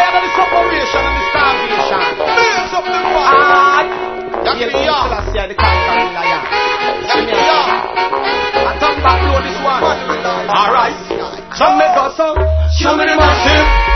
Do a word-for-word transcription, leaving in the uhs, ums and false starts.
tired of the separation and the starvation. Blaze up the fire. Ah, That's yeah, me, yeah. Selassie, the conquering lion. That's me, yeah. I come back to this one. Alright. Alright. Show me go some. Show me the massive.